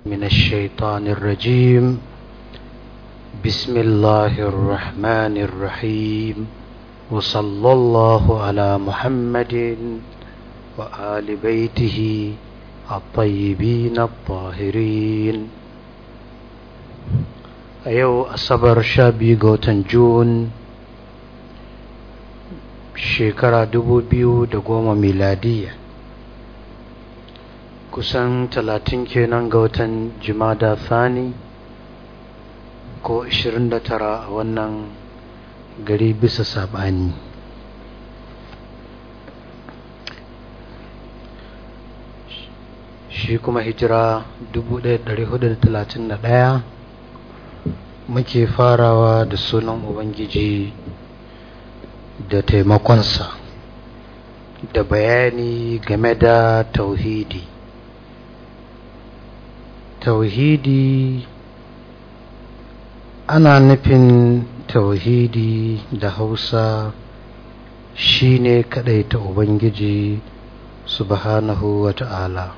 من الشيطان الرجيم بسم الله الرحمن الرحيم وصلى الله على محمد وآل بيته الطيبين الطاهرين. أيو أصبر شابي غوتن جون shekara 2010 miladiya, kusan 30 kenan ga watan Jumada Thani ko 29 a wannan gari bisa sabani. Shi kuma hijira 1431 muke farawa da sunan Ubangiji da taimakonsa da bayani game da tauhidi. Tauhidi ana nufin tauhidi da Hausa shine kadaita Ubangiji subhanahu wa ta'ala.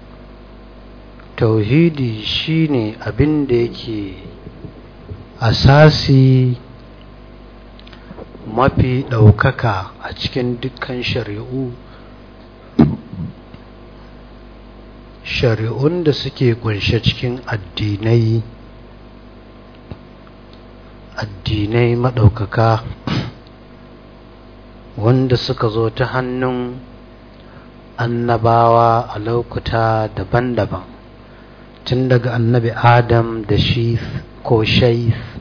Tauhidi shine abin da yake asasi mafi ɗaukaka a cikin dukkan shari'un da suke kunshe cikin addinai maɗaukaka wanda suka zo ta hannun annabawa a lokuta daban-daban, tun daga annabi Adam da Shith ko Shaith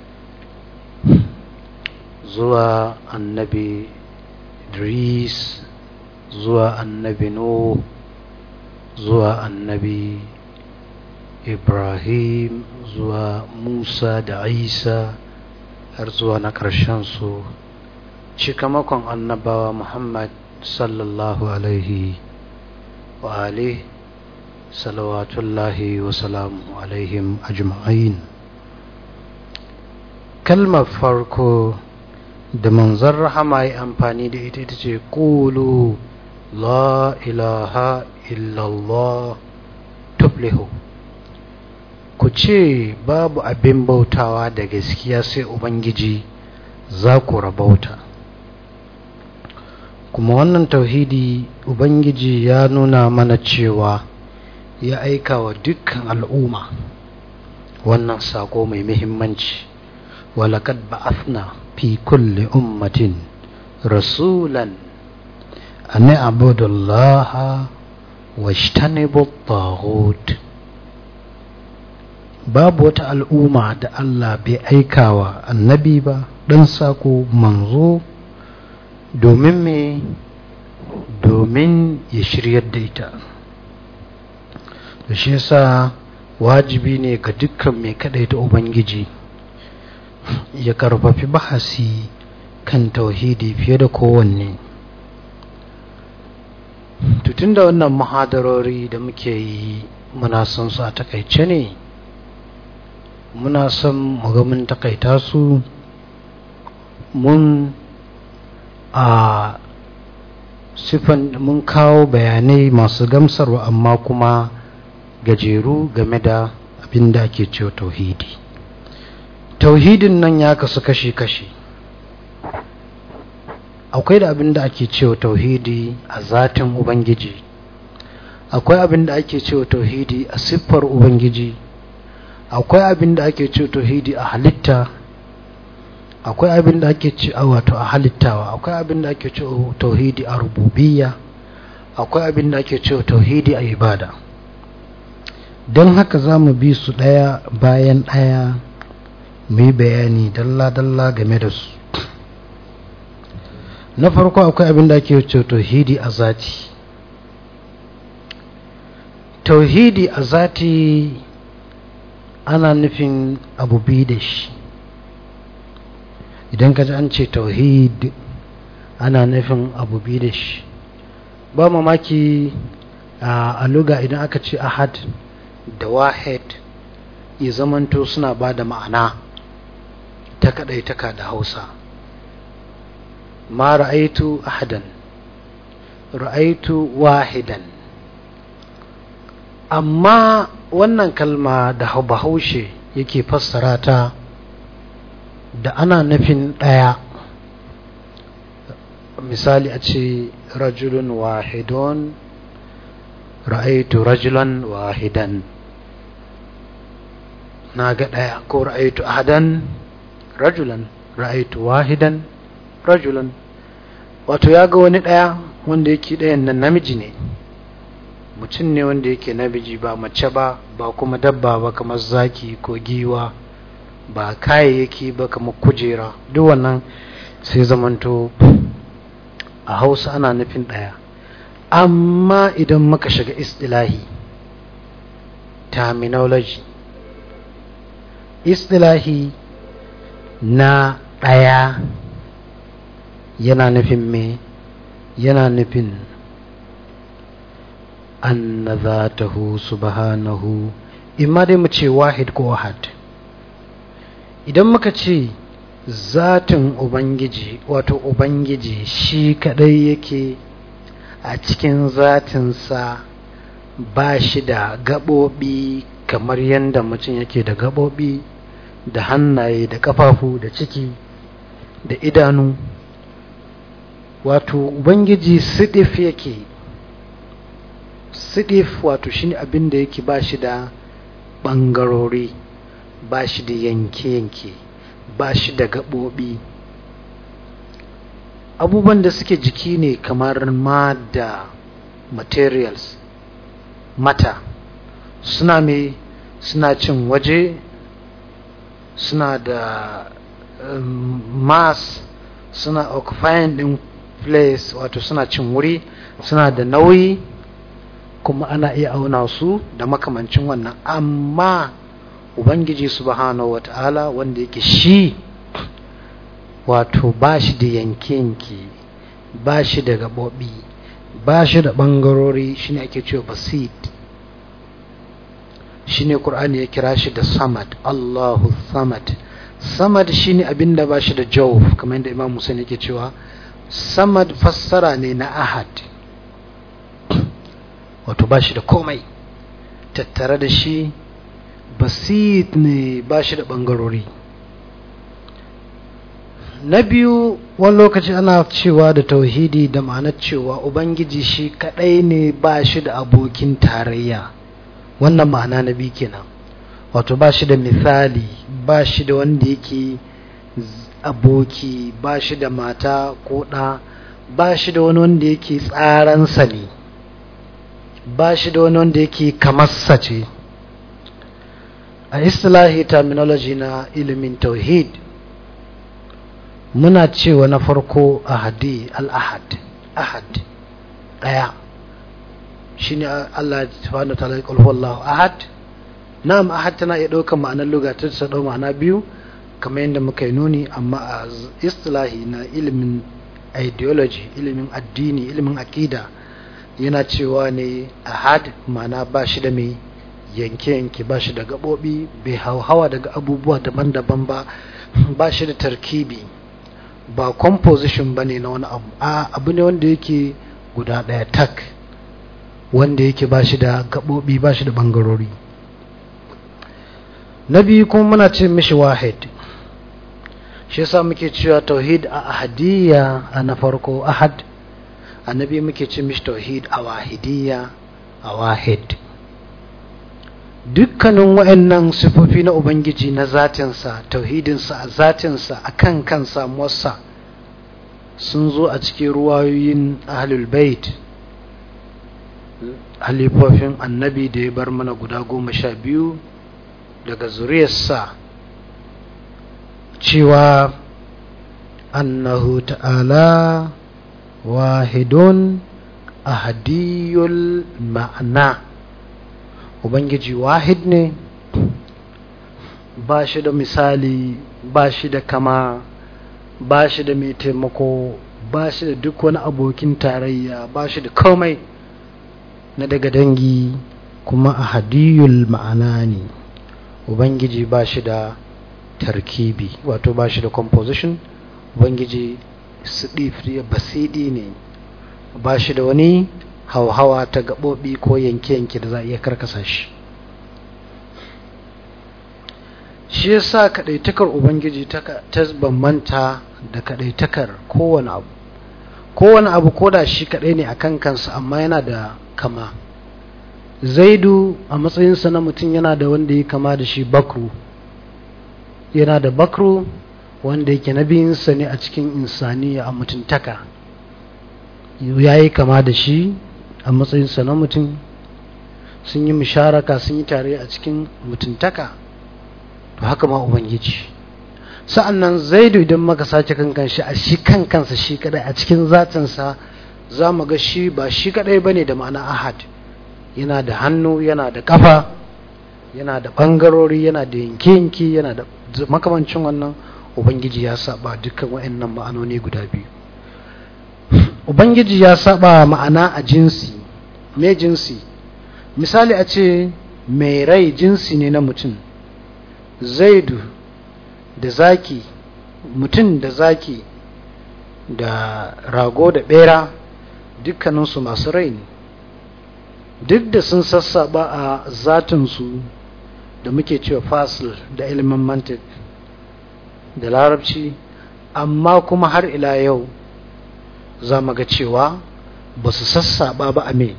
zuwa annabi Idris, zuwa annabi Nuh, zuwa annabi Ibrahim, zuwa Musa da Isa, har zuwa na ƙarshen su cikamakon annabawa Muhammad sallallahu alaihi wa alihi salawatullahi wa salamu alaihim ajma'in. Kalmar farko da manzon rahama yi amfani da ita ce qulu la ilaha illallah tuflihu, ku ce babu abin bautawa da gaskiya sai Ubangiji, za ku rabauta. Kuma wannan tauhidi Ubangiji ya nuna mana cewa ya aika wa dukkan al'umma wannan sako mai muhimmanci. walaqad ba'athna fi kulli ummatin rasulan an i'budu allaha wajtanibu at-taghut. Babu wata al'umma da Allah bai aikawa annabi ba, dan sako manzo, domin me? Domin ya shiryar da ita. Da shi yasa wajibi ne ga dukkan mai kadaita Ubangiji ya karfafi bahasi kan tauhidi fiye da kowanne. Tutun da wannan muhadarori da muke yi muna son su a takaice ne, muna son muga mun takaita su, mun kawo bayanai masu gamsarwa amma kuma gajeru game da abin da ake cewa tauhidi. Tauhidin nan ya kasu kashi-kashi. Akwai da abin da ake cewa tauhidi a zatin Ubangiji, akwai abin da ake cewa tauhidi a siffar Ubangiji, akwai abin da ake cewa tauhidi a halitta, akwai abin da ake cewa wato a halittawa, akwai abin da ake cewa tauhidi a rububiyya, akwai abin da ake cewa tauhidi a ibada. Don haka za mu bi su ɗaya bayan ɗaya mu yi bayani dalla-dalla game da su. Na farko akwai abin da ake cewa tauhidi a zati. Tauhidi a zati ana nufin abu biyu da shi. Idan ka ji an ce tauhid ana nufin abu biyu da shi. Ba mamaki a lugha idan aka ce ahad da wahid ya zamanto suna ba da ma'ana ta kadaitaka da Hausa. Ma ra'aitu ahadan, ra'aitu wahidan. Amma wannan kalma da bahaushe yake fassara ta da ana nufin ɗaya. Misali a ce rajulun wahidun, ra'aitu rajulan wahidan, na ga ɗaya. Ko ra'aitu ahadan rajulan, ra'aitu wahidan rajulan. Wato ya ga wani ɗaya wanda yake ɗayan nan namiji ne, mutum ne wanda yake namiji, ba mace ba, ba kuma dabba ba kamar zaki ko giwa, ba kayayyaki ba kamar kujera. Duk wannan sai zamanto a Hausa ana nufin ɗaya. Amma idan muka shiga istilahi, terminology, istilahi na ɗaya yana nufin me? Yana nufin anna zatahu subhanahu, imma dai mu ce wahid ko ahad. Idan muka ce zatin ubangiji, wato ubangiji shi kadai yake a cikin zatinsa, ba shi da gaɓoɓi kamar yadda mutum yake da gaɓoɓi, da hannaye, da ƙafafu, da ciki, da idanu. Wato ubangiji sidif yake. Sidif wato shine abin da yake ba shi da ɓangarori, ba shi da yanke-yanke, ba shi da gaɓoɓi. Abubuwan da suke jiki ne kamar ma da materials, mata, suna cin waje, suna da mass, suna occupying din place, wato suna cin wuri, suna da nauyi, kuma ana iya auna su da makamancin wannan. Amma ubangiji subhanahu wata'ala, wanda yake shi wato ba shi da yanke-yanke, ba shi da gaɓoɓi, ba shi da ɓangarori, shi ne ake cewa basit. Shi ne ƙur'ani ya kira shi da samad, Allahu samad. Samad shi ne abin da ba shi da jawf, kamar yadda Imam Musa yake cewa samad fassara ne na ahad, wato ba shi da komai tattare da shi. Basit ne, ba shi da ɓangarori. Na biyu, wani lokaci ana cewa da tauhidi da ma'anar cewa ubangiji shi kadai ne, ba shi da abokin tarayya. Wannan ma'ana na biyu kenan. Wato ba shi da misali, ba shi da wanda yake aboki, ba shi da mata ko ɗa, ba shi da wani wanda yake tsaransa ne, ba shi da wani wanda yake kamarsa ce. A istilahi terminology na ilimin tauhid, muna cewa na farko ahadi, al-ahad, ahad ɗaya, shine Allah subhanahu wa ta'ala ya qul huwallahu ahad. Na'am, ahad tana iya ɗaukar ma'anar lugha, ta ɗau ma'ana biyu kamar yadda muka yi nuni. Amma a istilahi na ilimin ideology, ilimin addini, ilimin aqida, yana cewa ne ahad ma'ana ba shi da mai yanke-yanke, ba shi da gaɓoɓi, bai hauhawa daga abubuwa daban-daban ba, ba shi da tarkibi, ba composition ba ne na wani abu, abu ne wanda yake guda ɗaya tak, wanda yake ba shi da gaɓoɓi, ba shi da ɓangarori. Na biyu kuma muna ce mishi wahid. Shi yasa muke cewa tauhid a ahadiyya a na farko ahad, annabi muke ce mishi tauhid a wahidiyya a wahid. Dukkanin wa'annan sifofi na ubangiji na zatinsa, tauhidinsa a zatinsa, a kan samuwarsa, sun zo a cikin ruwayoyin ahlul bait, halifofin annabi da ya bar mana guda 12 daga zuriyarsa, cewa annahu ta'ala wahidun ahadiyul ma'ana. Ubangiji wahid ne, ba shi da misali, ba shi da kama, ba shi da mai taimako, ba shi da duk wani abokin tarayya, ba shi da komai na daga dangi, kuma ahadiyul ma'ana ne. Ubangiji ba shi da tarkibi, wato ba shi da composition. Ubangiji basidi ne, ba shi da wani hauhawa ta gaɓoɓi ko yanke-yanke da za a iya karkasa shi. shi yasa kadaitakar ubangiji ta bambanta da kadaitakar kowane abu koda shi kadai ne akan kansa amma yana da kama. Zaidu a matsayinsa na mutum yana da wanda ya kama da shi Bakru, yana da Bakru wanda yake nabiyinsa ne a cikin insaniya a mutuntaka, ya yi kama da shi a matsayinsa na mutum, sun yi musharaka, sun yi tare a cikin mutuntaka. To haka ma ubangiji. Sa'annan Zaidu idan maka sace kankan shi a shi kankansa shi kadai a cikin zatinsa, za mu ga shi ba shi kadai bane da ma'ana ahad, yana da hannu, yana da kafa, yana da bangarori, yana da yanki, yana da makamancin wannan. Ubangiji ya saba dukkan waɗannan ma'anoni guda biyu. Ubangiji ya saba ma'ana a jinsi. Me jinsi? Misali a ce mai rai jinsi ne na mutum. Zaidu da zaki, mutum da zaki da rago da bera dukkaninsu masu rai ne. Duk da sun sassaba a zatinsu da muke cewa fasil da ilimin mantik da larabci, amma kuma har ila yau za mu ga cewa ba su sassaba ba a me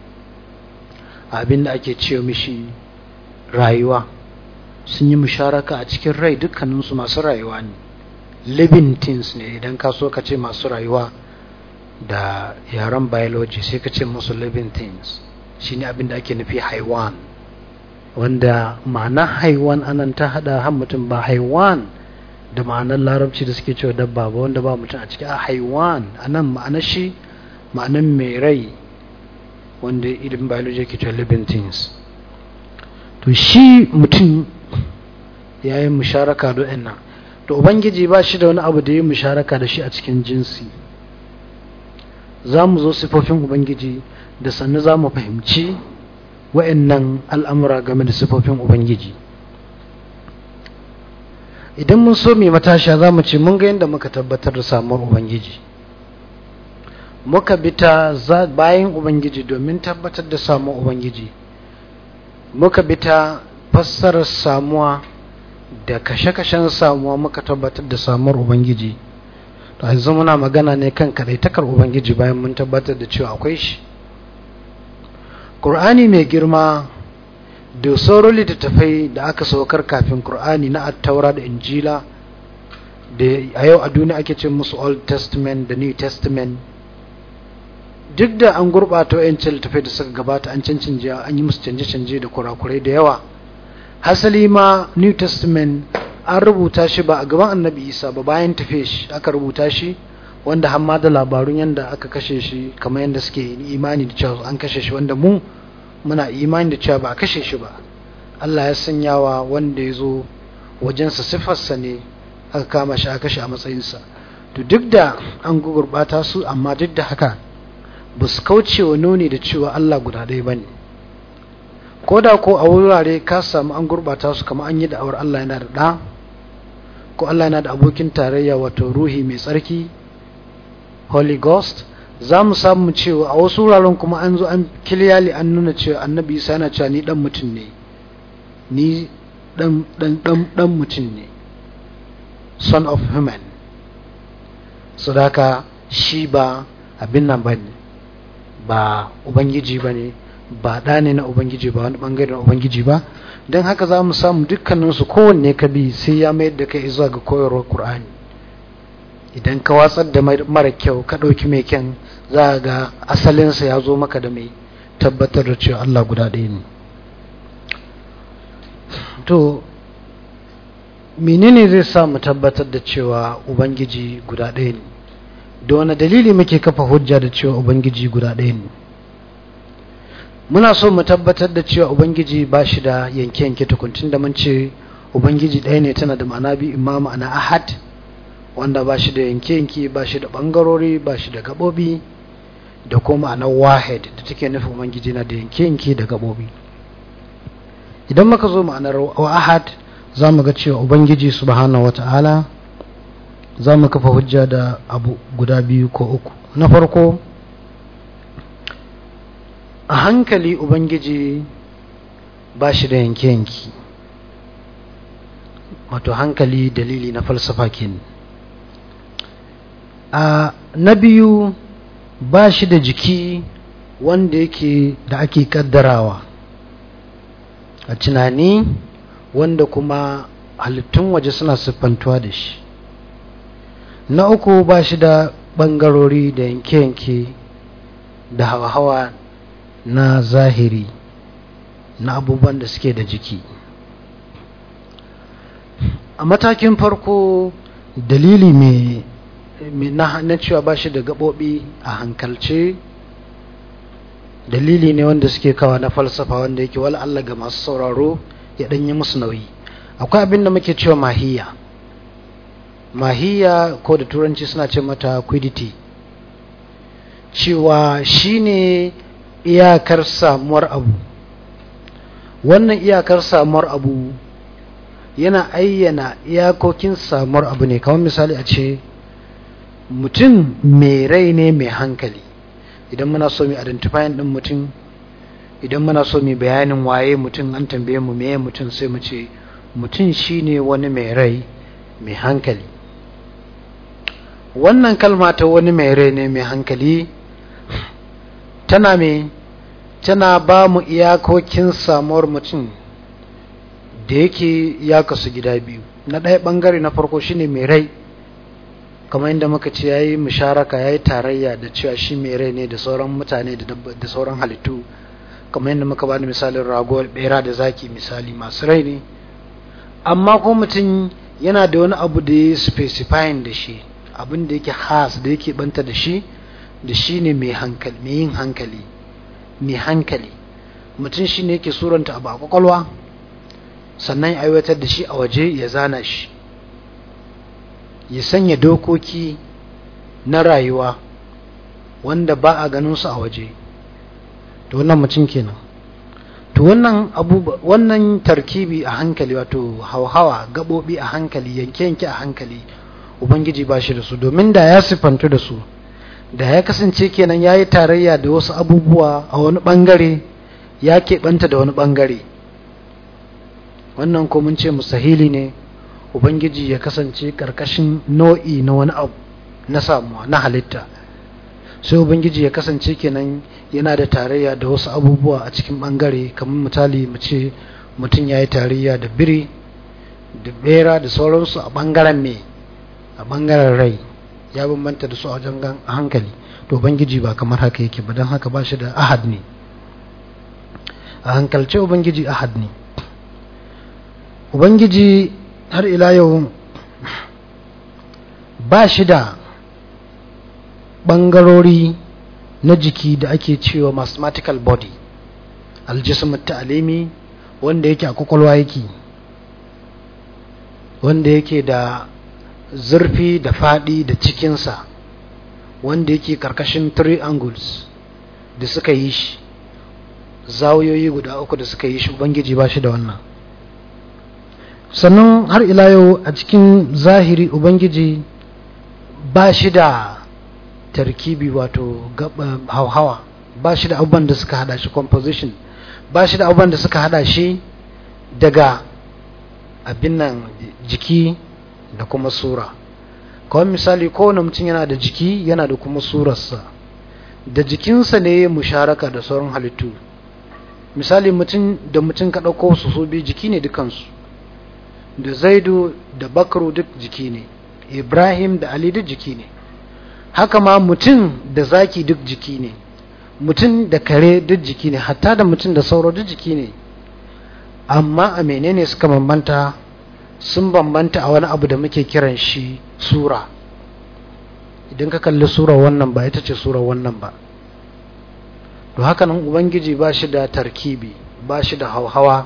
abin da ake cewa mishi rayuwa. Sun yi musharaka a cikin rai, dukkaninsu masu rayuwa ne, living things ne. Idan ka so ka ce masu rayuwa da yaren biology sai ka ce musu living things, shine abin da ake nufi haiwan, wanda ma'ana haiwan anan ta hada har mutum, ba haiwan da ma'anar larabci da suke cewa dabba ba wanda ba mutum a ciki. A haiwan anan ma'anar shi ma'anar mai rai, wanda ilimin biology ke cewa living things. To shi mutum ya yi musharaka da ɗan nan. To ubangiji ba shi da wani abu da ya yi musharaka da shi a cikin jinsi. Za mu zo sifofin ubangiji da sannu za mu fahimci wa'annan al'amura game da sifofin ubangiji. Idan mun so mai matasha za mu ce mun ga yadda muka tabbatar da samuwar ubangiji, muka bi ta bayan ubangiji domin tabbatar da samuwar ubangiji, muka bi ta fassarar samuwa da kashe-kashen samuwa, muka tabbatar da samuwar ubangiji. To yanzu muna magana ne kan kadaitakar ubangiji bayan mun tabbatar da cewa akwai shi. Qur'ani mai girma da sauran littattafai da aka saukar kafin Qur'ani na At-Taura da Injila, da a yau a duniya ake ce musu Old Testament da New Testament, duk da an gurɓata wa'yancin littattafai da suka gabata, an cancanje, an yi musu canje-canje da kurakurai da yawa. Hasali ma New Testament an rubuta shi ba a gaban Annabi Isa ba, bayan tafe shi aka rubuta shi, wanda hamma da labarun yanda aka kashe shi, kamar yanda suke imani da cewa an kashe shi, wanda mu muna imani da cewa ba a kashe shi ba. Allah ya sanyawa wanda ya zo wajensa siffarsa ne aka kama shi aka kashe a matsayinsa. To duk da an gurɓata su, amma duk da haka ba su kauce wa nuni da cewa Allah guda ɗaya ba ne. Ko da ko a wurare ka samu an gurɓata su, kamar an yi da'awar Allah yana da ɗa, ko Allah yana da abokin tarayya, wato ruhi mai tsarki, Holy Ghost, za mu samu cewa a wasu wuraren kuma an zo an kiliyali an nuna cewa Annabi Isa yana cewa ni dan mutum ne, ni dan mutum ne, son of human. Sadaka shi ba abin nan bane, ba ubangiji bane, ba ɗa ne na ubangiji, ba wani bangare na ubangiji ba. Don haka za mu samu dukkaninsu kowanne ka bi sai ya mayar da kai zuwa ga koyarwar Qur'ani. Idan ka watsar da mara kyau ka ɗauki mai kyan, za ga asalinsa ya zo maka da mai tabbatar da cewa Allah guda ɗaya ne. To menene zai sa mu tabbatar da cewa ubangiji guda ɗaya ne? Da wani dalili muke kafa hujja da cewa ubangiji guda ɗaya ne? Muna so mu tabbatar da cewa ubangiji ba shi da yanke-yanke tukuntun da mun ce ubangiji ɗaya ne, tana da ma'ana biyu, imma ma'ana ahad, wanda ba shi da yanke-yanke, ba shi da ɓangarori, ba shi da gaɓoɓi, da kuma ma'anar wahid da take nufin ubangiji na da yanke-yanke da gaɓoɓi. Idan muka zo ma'anar ahad, za mu ga cewa ubangiji subhanahu wata'ala za mu kafa hujja da abu guda biyu ko uku. Na farko, a hankali ubangiji ba shi da yanke-yanke. wato hankali dalili na falsafa kenan. Na biyu, ba shi da jiki wanda yake da ake kaddarawa a tunani, wanda kuma halittun waje suna siffantuwa da shi. Na uku, ba shi da ɓangarori da yanke-yanke da hawa-hawa na zahiri na abubuwan da suke da jiki. A matakin farko, dalili mai na cewa ba shi da gaɓoɓi a hankalce, dalili ne wanda suke kawa na falsafa, wanda yake wala Allah ga masu sauraro ya ɗanyi musu nauyi. Akwai abin da muke cewa mahiya ko da turanci suna ce mata quiddity, cewa shine iyakar samuwar abu. Wannan iyakar samuwar abu yana ayyana iyakokin samuwar abu ne. Kamar misali a ce mutum mai rai ne mai hankali. Idan muna so mu identifying din mutum, idan muna so mu bayanin waye mutum, an tambaye mu meye mutum, sai mu ce mutum shine wani mai rai mai hankali. Wannan kalma ta wani mai rai ne mai hankali tana ba mu iyakokin samuwar mutum da yake ya kasu gida biyu. Na ɗaya ɓangare na farko shine mai rai, kamar yadda muka ce yayi musharaka, yayi tarayya da cewa shi mai rai ne da sauran mutane da sauran halittu. Kamar yadda muka bani misalin rago, bera da zaki, misali masu rai ne. Amma ko mutum yana da wani abu da ya specifying da shi, abin da yake has, da yake banta da shi ne mai yin hankali. Mai hankali mutum shi ne yake suranta abu a kwakwalwa, sannan ya aiwatar da shi a waje, ya zana shi, ya sanya dokoki na rayuwa wanda ba a ganin su a waje. To wannan mutum kenan. To wannan tarkibi a hankali, wato hauhawa, gabobi a hankali, yanke-yanke a hankali, Ubangiji ba shi da su. Domin da ya sifantu da su, da ya kasance kenan ya yi tarayya da wasu abubuwa a wani bangare, ya keɓanta da wani bangare. Wannan ko mun ce mustahili ne Ubangiji ya kasance ƙarƙashin nau'i na wani abu na samuwa, na halitta. Sai Ubangiji ya kasance kenan yana da tarayya da wasu abubuwa a cikin bangare. Kamar misali mu ce mutum ya yi tarayya da biri da bera da sauransu a bangaren me, a bangaren rai, ya bambanta da su a wajen hankali. To Ubangiji ba kamar haka yake ba, don haka ba shi da ahad ne. A hankalce Ubangiji ahad ne. Ubangiji har ila yau ba shi da ɓangarori na jiki da ake cewa mathematical body, aljism ta'alimi, wanda yake a kwakwalwa yake, wanda yake da zurfi da faɗi da cikinsa, wanda yake karkashin triangles da suka yi shi, zawiyoyi guda uku da suka yi shi. Ubangiji ba shi da wannan. Sannan har ila yau a cikin zahiri Ubangiji ba shi da tarkibi, wato hauhawa, ba shi da abubuwan da suka hada shi, composition, ba shi da abubuwan da suka hada shi daga abin nan jiki da kuma sura. Kawai misali, kowane mutum yana da jiki, yana da kuma surarsa, da jikinsa ne musharaka da sauran halittu. Misali, mutum ka ɗauko su biyu jiki ne dukansu, da Zaidu da Bakru duk jiki ne, Ibrahim da Ali duk jiki ne. Haka ma mutum da zaki duk jiki ne, mutum da kare duk jiki ne, hatta da mutum da sauro duk jiki ne. Amma a menene suka bambanta? Sun bambanta a wani abu da muke kiran shi sura. Idan ka kalli sura wannan ba ita ce sura wannan ba. To haka nan Ubangiji ba shi da tarkibi, ba shi da hauhawa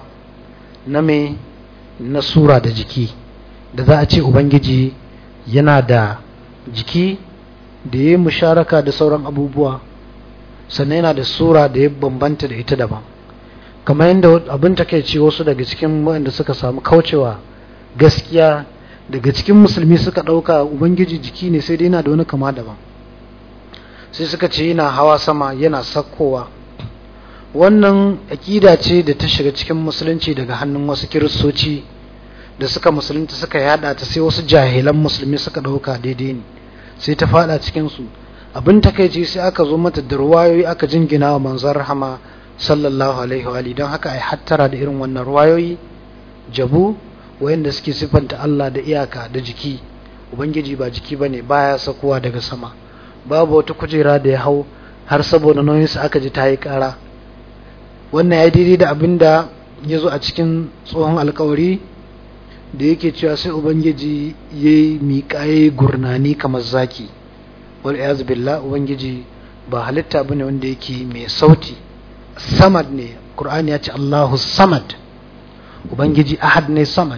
na sura da jiki, da za a ce Ubangiji yana da jiki da ya yi musharaka da sauran abubuwa, sannan yana da sura da ya bambanta da ita daban. Kamar yadda abin takeici, wasu daga cikin waɗanda suka samu kaucewa gaskiya daga cikin musulmi suka ɗauka Ubangiji jiki ne, sai dai yana da wani kama daban. Sai suka ce yana hawa sama, yana sakkowa. Wannan aƙida ce da ta shiga cikin musulunci daga hannun wasu kiristoci da suka musulunta suka yada ta sai wasu jahilan musulmi suka dauka daidai ne sai ta fada cikin su abin takeici sai aka zo mata da ruwayoyi aka jingina wa manzon rahama sallallahu alaihi wa alihi don haka ai hattara da irin wannan ruwayoyi jabu wayanda suke sifanta Allah da iyaka da jiki. Ubangiji ba jiki bane, baya sakuwa daga sama, babu wata kujera da ya hau har saboda nauyinsa aka ji ta yi kara. Wannan ya daidai da abinda ya zo a cikin tsohon alkawari da yake cewa sai Ubangiji ya yi miƙaye gurnani kamar zaki. Wal iyaz billah, Ubangiji ba halitta bane wanda yake mai sauti, samad ne. Qur'ani ya ce Allahu samad, Ubangiji ahad ne, samad.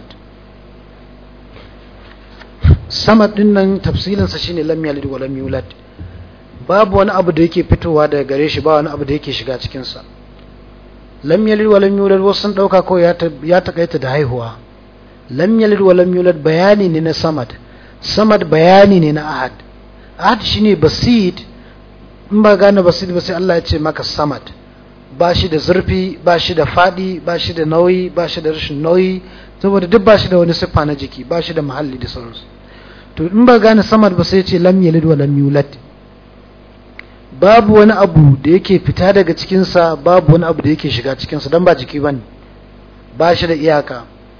Samad din nan tafsirinsa shine lam yalid wa lam yulad, babu wani abu da yake fitowa daga gare shi, ba wani abu da yake shiga cikin sa. Lam yalid wa lam yulad wasu sun dauka ko ya takaita da haihuwa. Lam yalid wa lam yulad bayani ne na samad, samad bayani ne na ahad. Ahad shine basid, in ba gane basid ba sai Allah ya ce maka samad. Ba shi da zurfi, ba shi da fadi, ba shi da nauyi, ba shi da rashin nauyi, saboda duk ba shi da wani siffa na jiki, ba shi da mahalli da sauransu. To in ba gane samad ba sai ce lam yalid wa lam yulad, babu wani abu da yake fita daga cikinsa, babu wani abu da yake shiga cikinsa, don ba jiki bane, ba shi da iyaka.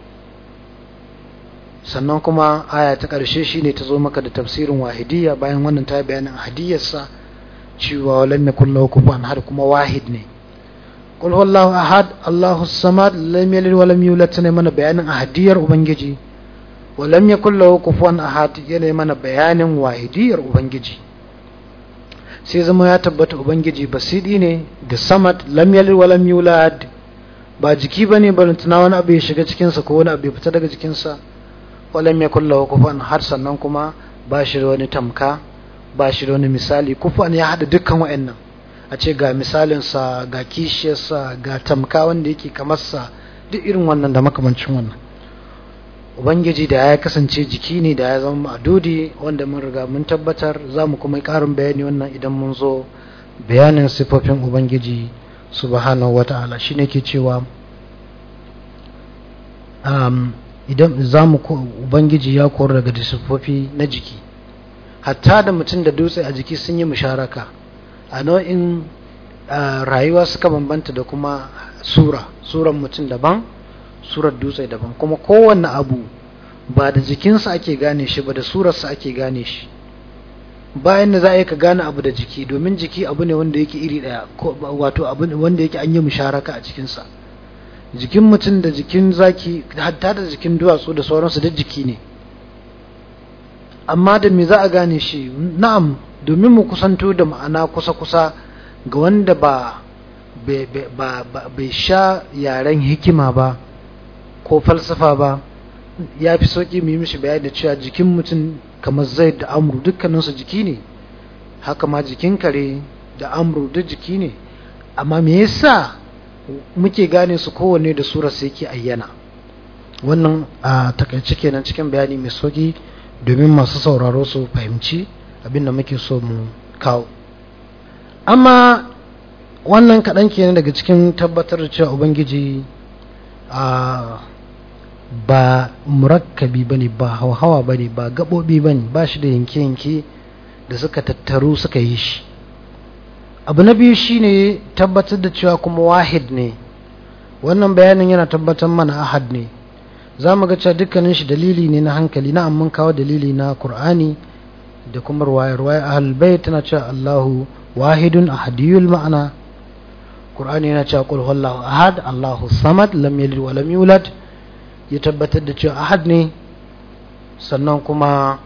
Sannan kuma aya ta ƙarshe shine ta zo maka da tafsirin wahidiyya, bayan wannan ta bayanin ahadiyarsa cewa lam yakul lahu kufuwan ahad, kuma wahid ne. Qul huwallahu ahad Allahu samad lam yalid wa lam yulad, tana mana bayanin ahadiyar Ubangiji. Wa lam yakul lahu kufuwan ahad yana mana bayanin wahidiyar Ubangiji. Sai zama ya tabbata Ubangiji basidi ne da samad, lam yalid wa lam yulad, ba jiki bane balantana wani abu ya shiga cikin sa ko wani abu ya fita daga cikin sa. Wa lam yakul lahu kufuwan ahad, sannan kuma ba shi da wani tamka, ba shi da wani misali. Kufuwan ya hada dukkan wa'annan, a ce ga misalin sa, ga kishiyar sa, ga tamka wanda yake kamar sa, duk irin wannan da makamancin wannan. Ubangiji da ya kasance jiki ne da ya zama ma'dudi, wanda mun riga mun tabbatar, zamu kuma karin bayani wannan idan mun zo bayanin sifofin Ubangiji subhanahu wata'ala. Shine ke cewa idan zamu Ubangiji ya kore daga sifofi na jiki, hatta da mutum da dutse a jiki sun yi musharaka a nau'in rayuwa, suka bambanta da kuma suran mutum daban, surar dutse daban, kuma kowanne abu ba da jikinsa ake gane shi ba, da surarsa ake gane shi. Bayan da za a yi ka gane abu da jiki, domin jiki abu ne wanda yake iri daya, wato abu wanda yake an yi musharaka a cikinsa. Jikin mutum da jikin zaki, hatta da jikin duwatsu da sauransu, da jiki ne. Amma da me za a gane shi? Na'am, domin mu kusanto da ma'ana kusa-kusa ga wanda bai sha yaren hikima ba ko falsafa ba, ya fi sauƙi mu yi mishi bayani da cewa jikin mutum kamar Zaid da Amru dukkaninsu jiki ne, haka ma jikin kare da Amru duk jiki ne. Amma me yasa muke gane su kowanne da surarsa yake ayyana? Wannan a takaice kenan cikin bayani mai sauƙi, domin masu sauraro su fahimci abin da muke so mu kawo. Amma wannan kaɗan kenan daga cikin tabbatar da cewa Ubangiji ba murakkabi bane, ba hawa bane, ba gabobi bane, ba shi da yanke-yanke da suka tattaru suka yi shi. Abu na biyu shine tabbatar da cewa kuma wahid ne. Wannan bayanin yana tabbatar mana ahad ne. Za mu ga cewa dukkanin shi dalili ne na hankali, na amma kawo dalili na Qur'ani da kuma ruwaya ahlul bait tana cewa Allahu wahidun ahadiyul ma'ana. Qur'ani yana cewa qul huwallahu ahad Allahu samad lam yalid wa lam yulad, ya tabbatar da cewa ahad ne. Sannan kuma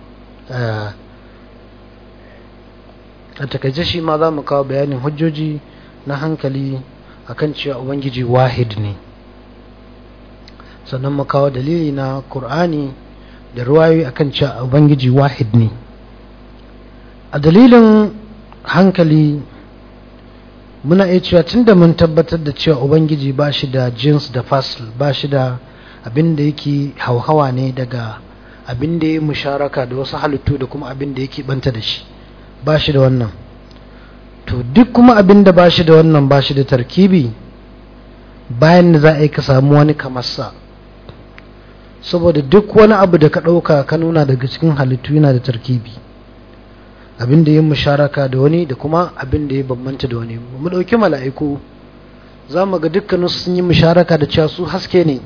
a takaice shi ma za mu kawo bayanin hujjoji na hankali akan cewa Ubangiji wahid ne. Sannan mu kawo dalili na Qur'ani da ruwayoyi akan cewa Ubangiji wahid ne. A dalilin hankali muna iya cewa tunda mun tabbatar da cewa Ubangiji ba shi da jins da fasl, ba shi da abin da yake hauhawa ne daga abin da ya musharaka da wasu halittu da kuma abin da yake banta da shi, ba shi da wannan. To duk kuma abin da ba shi da wannan, ba shi da tarkibi, bayan da za a yi ka samu wani kamarsa, saboda duk wani abu da ka ɗauka ka nuna daga cikin halittu yana da tarkibi, abin da ya musharaka da wani da kuma abin da ya bambanta da wani. Mu ɗauki mala'iku, za mu ga dukkaninsu sun yi musharaka da cewa su haske ne,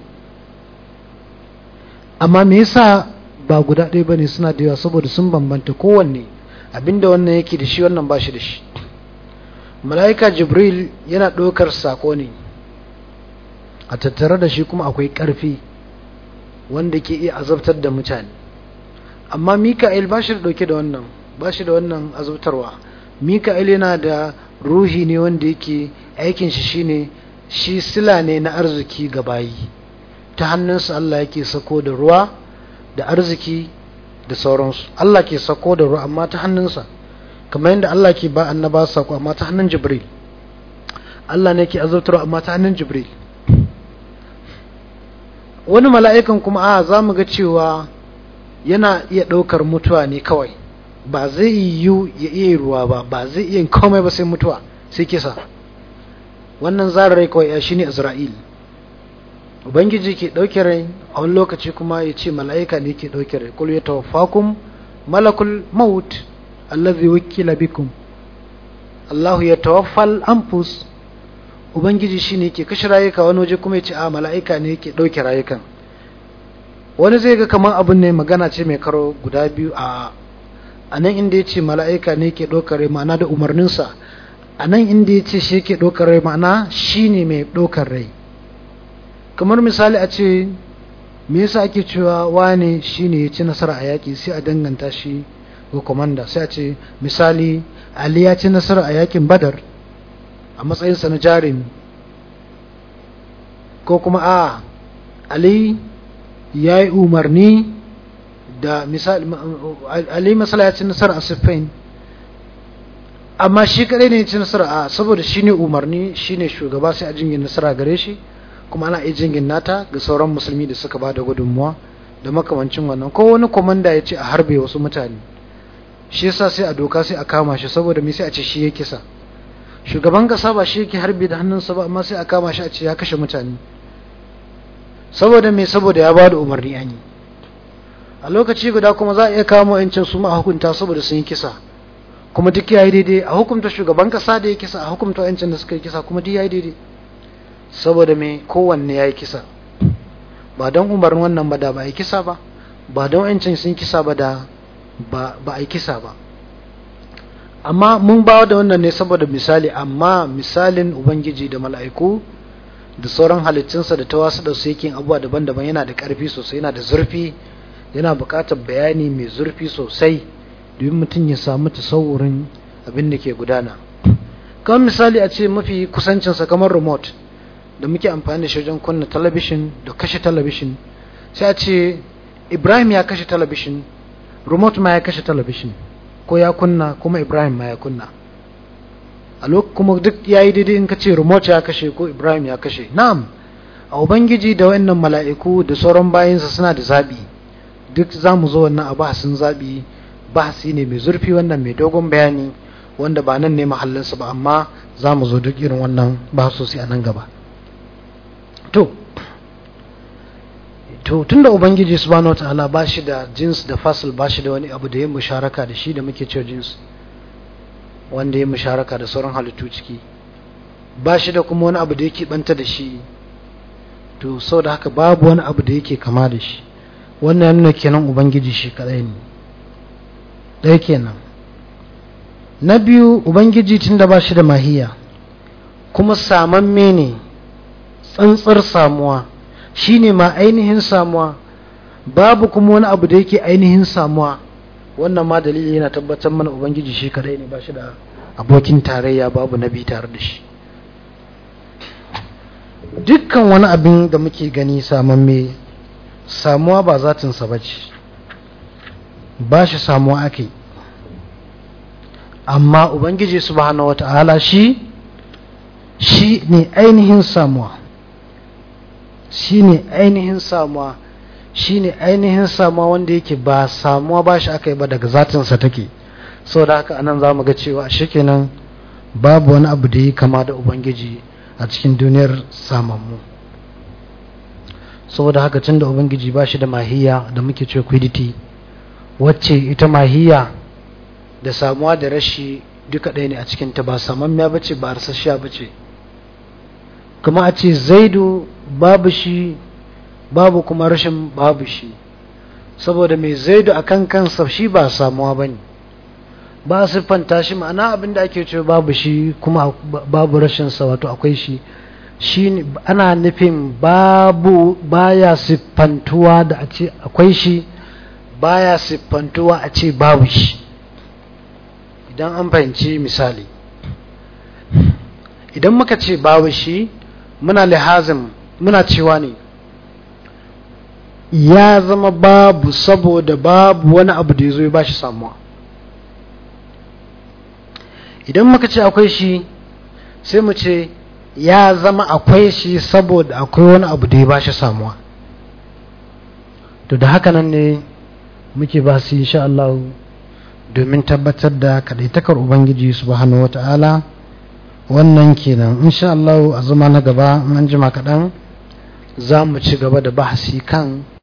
amma me yasa ba guda ɗaya ba ne, suna da yawa saboda sun bambanta. kowanne abin da wannan yake da shi wannan ba shi da shi. Mala'ika Jibril yana ɗaukar saƙo ne, a tattare da shi kuma akwai ƙarfi wanda ke iya azabtar da mutane, amma Mika'il ba shi da ɗauke da wannan, ba shi da wannan azabtarwa. Mika'il yana da ruhi ne wanda yake aikin shi shine shi sila ne na arziki ga bayi, ta hannunsa Allah yake sako da ruwa da arziki da sauransu. Allah ke sako da ruwa amma ta hannunsa, kamar yadda Allah ke ba annaba sako amma ta hannun Jibril. Allah ne ke azabtarwa amma ta hannun Jibril. Wani mala'ikan kuma za mu ga cewa yana iya ɗaukar mutuwa ne kawai, ba zai yiwu ya iya ruwa ba, ba zai iya komai ba sai mutuwa, sai kisa. Wannan zararai kawai ya shi ne Azra'il. Ubangiji ke ɗauke rai, a wani lokaci kuma ya ce mala'ika ne ke ɗauke rai. Kul ya tawaffakum malakul maut allazi wakila bikum. Allahu ya tawaffal anfus. Ubangiji shi ne ke kashe rayuka, wani waje kuma ya ce mala'ika ne ke ɗauke rayukan. Wani zai ga kamar abin ne magana ce mai karo guda biyu. A nan inda ya ce mala'ika ne ke ɗaukar rai ma'ana da umarninsa, a nan inda ya ce shi ke ɗaukar rai ma'ana shi ne mai ɗaukar rai. Kamar misali a ce me yasa ake cewa wane shi ne ya ci nasara a yaƙi, sai a danganta shi ga komanda, sai a ce misali Ali ya ci nasara a yaƙin Badar a matsayinsa na jarumi, ko kuma Ali ya yi umarni da misali Ali masala ya ci nasara a Siffin, amma shi kadai ne ya ci nasara saboda shi ne umarni, shi ne shugaba, sai a jingin nasara gare shi, kuma ana iya jingin nata ga sauran musulmi da suka ba da gudunmuwa da makamancin wannan. Ko wani komanda ya ce a harbe wasu mutane, shi yasa sai a doka sai a kama shi, saboda me sai a ce shi ya kisa. Shugaban kasa ba shi yake harbe da hannunsa ba, amma sai a kama shi a ce ya kashe mutane, saboda me? Saboda ya ba da umarni an yi. A lokaci guda kuma za a iya kama yancin su ma a hukunta saboda sun yi kisa, kuma duk ya yi daidai. A hukunta shugaban kasa da ya kisa, a hukunta yancin da suka yi kisa, kuma duk ya yi daidai, saboda me? Kowanne ya yi kisa. Ba don umarnin wannan ba da ba a yi kisa ba, ba don yancin sun kisa ba da ba a yi kisa ba. Amma mun bawa da wannan ne saboda misali, amma misalin Ubangiji da mala'iku da sauran halittunsa da tawasu da su yake abubuwa daban-daban yana da ƙarfi sosai, yana da zurfi, yana buƙatar bayani mai zurfi sosai domin mutum ya samu tasawurin abin da ke gudana. Kamar misali a ce mafi kusancinsa kamar remote da muke amfani da shi wajen kunna talabishin da kashe talabishin, sai a ce Ibrahim ya kashe talabishin, remote ma ya kashe talabishin, ko ya kunna kuma Ibrahim ma ya kunna. A lokacin kuma duk ya yi daidai in ka ce remote ya kashe ko Ibrahim ya kashe. Na'am, a Ubangiji da wa'annan mala'iku da sauran bayinsa suna da zaɓi. Duk za mu zo wannan a bahasin zaɓi, bahasi ne mai zurfi, wannan mai dogon bayani wanda ba nan ne mahallinsa ba, amma za mu zo duk irin wannan bahasosi a nan gaba. To tunda Ubangiji subhanahu wataala ba shi da jins da fasil, ba shi da wani abu da ya musharaka da shi da muke cewa jins, wanda ya musharaka da sauran halittu ciki, ba shi da kuma wani abu da yake banta da shi, to sau da haka babu wani abu da yake kama da shi. Wannan ya nuna kenan Ubangiji shi kadai ne. Ɗaya kenan. Na biyu, Ubangiji tunda ba shi da mahiya kuma samamme ne, tsantsar samuwa, shi ne ma ainihin samuwa, babu kuma wani abu da yake ainihin samuwa. Wannan ma dalili yana tabbatar mana Ubangiji shi kadai ne, ba shi da abokin tarayya, babu nabi tare da shi. Dukkan wani abin da muke gani samamme, samuwa ba zatinsa ba ce, ba shi samuwa ake. Amma Ubangiji subhanahu wata'ala shi ne ainihin samuwa, shi ne ainihin samuwa, shi ne ainihin samuwa wanda yake ba samuwa ba shi aka yi ba, daga zatinsa take. Sau da haka anan za mu ga cewa shi kenan babu wani abu da yi kama da Ubangiji a cikin duniyar samammu. saboda haka tunda ubangiji ba shi da mahiya da muke cewa quiddity, wacce ita mahiya da samuwa da rashi duka ɗaya ne a cikin ta, ba samammiya bace ba arsasshiya bace. kuma a ce zaidu babu shi babu kuma rashin babu shi, saboda mai zaidu akan kansa shi ba samuwa bane, ba a siffanta shi, ma'ana abinda ake cewa babu shi kuma babu rashin sa wato akwai shi, shi ana nufin babu, baya siffantuwa da a ce akwai shi, baya siffantuwa a ce babu shi. Idan an fahimci misali, idan muka ce babu shi muna lihazin muna cewa ne ya zama babu saboda babu wani abu da ya zo ya ba shi samuwa. Idan muka ce akwai shi sai mu ce ya zama akwai shi saboda akwai wani abu da ya ba shi samuwa. To da haka nan ne muke ba su insha Allah domin tabbatar da kadaitakar Ubangiji subhanahu wata'ala. Wannan kenan insha Allah a zama na gaba an jima kaɗan za mu ci gaba da bahasi kan